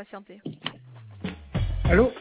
patienter. Allô?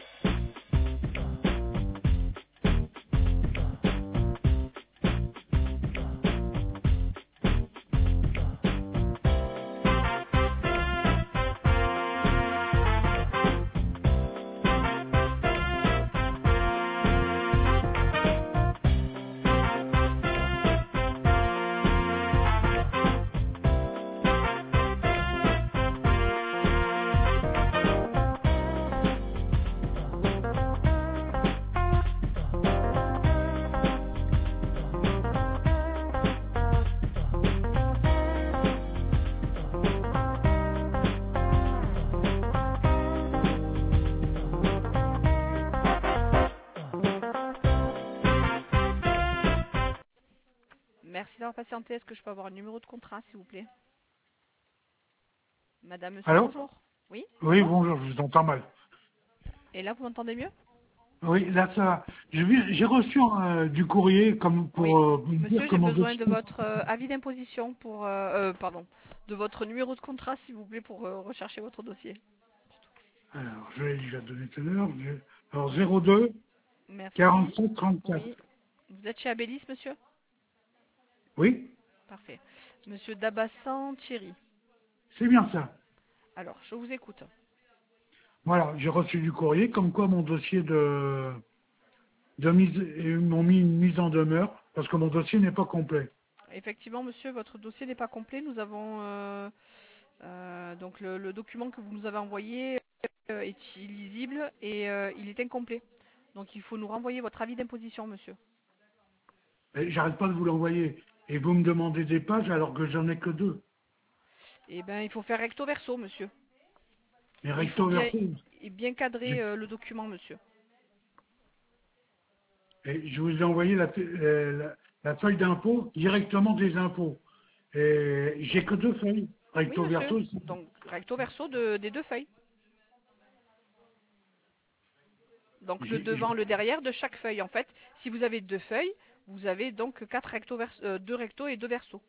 Merci d'avoir patienté. Est-ce que je peux avoir un numéro de contrat, s'il vous plaît? Madame, monsieur, Allô? bonjour. Oui, Oui, bonjour. bonjour, je vous entends mal. Et là, vous m'entendez mieux? Oui, là ça va. J'ai reçu du courrier comme Oui. pour me dire Monsieur, j'ai comment besoin de dossier. votre avis d'imposition pour... pardon. De votre numéro de contrat, s'il vous plaît, pour rechercher votre dossier. Alors, je l'ai déjà donné tout à l'heure. Alors, 02 Merci. 47 34. Oui. Vous êtes chez Abélis, monsieur? Oui, Parfait. Monsieur Dabassan Thierry. c'est bien ça. Alors, je vous écoute. Voilà, j'ai reçu du courrier comme quoi mon dossier de mise, ils m'ont mis une mise en demeure parce que mon dossier n'est pas complet. Effectivement, monsieur, votre dossier n'est pas complet. Nous avons donc le document que vous nous avez envoyé est illisible et il est incomplet. Donc il faut nous renvoyer votre avis d'imposition, monsieur. Et j'arrête pas de vous l'envoyer. Et vous me demandez des pages alors que j'en ai que deux. Eh bien, il faut faire recto verso, monsieur. Mais Et il faut recto verso. bien cadrer le document, monsieur. Et je vous ai envoyé la feuille d'impôt directement des impôts. Et j'ai que deux feuilles. Oui, Recto monsieur. verso. Donc recto verso des deux feuilles. Donc le devant, le derrière de chaque feuille. En fait, si vous avez deux feuilles, vous avez donc deux rectos et deux versos.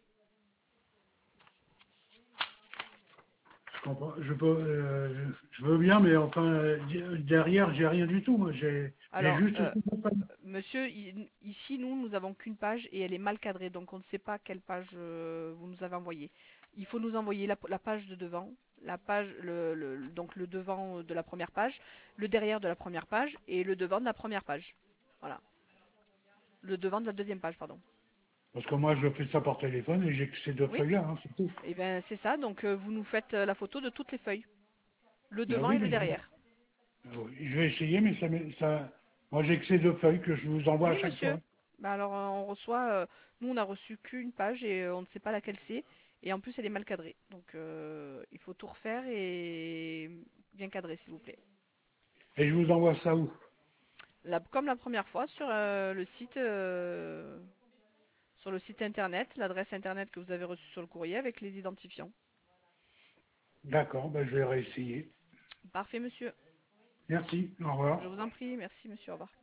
Je comprends. Je veux bien, mais enfin, derrière, j'ai rien du tout. Moi, j'ai Alors, juste une feuille. monsieur, ici, nous n'avons qu'une page et elle est mal cadrée, donc on ne sait pas quelle page vous nous avez envoyée. Il faut nous envoyer la page de devant, la page, donc le devant de la première page, le derrière de la première page et le devant de la première page. Voilà. Le devant de la deuxième page, pardon. Parce que moi, je fais ça par téléphone et j'ai que ces deux Oui, feuilles-là, hein, c'est tout. et bien c'est ça, donc vous nous faites la photo de toutes les feuilles, le Ben devant oui, et le derrière. oui, je vais essayer, mais moi, j'ai que ces deux feuilles que je vous envoie à Oui, chaque fois. monsieur. Bah alors, on reçoit, nous on a reçu qu'une page et on ne sait pas laquelle c'est. Et en plus, elle est mal cadrée. Donc, il faut tout refaire et bien cadrer, s'il vous plaît. Et je vous envoie ça où? Comme la première fois, sur le site internet, l'adresse internet que vous avez reçue sur le courrier avec les identifiants. D'accord, ben, je vais réessayer. Parfait, monsieur. Merci, au revoir. Je vous en prie. Merci, monsieur. Au revoir.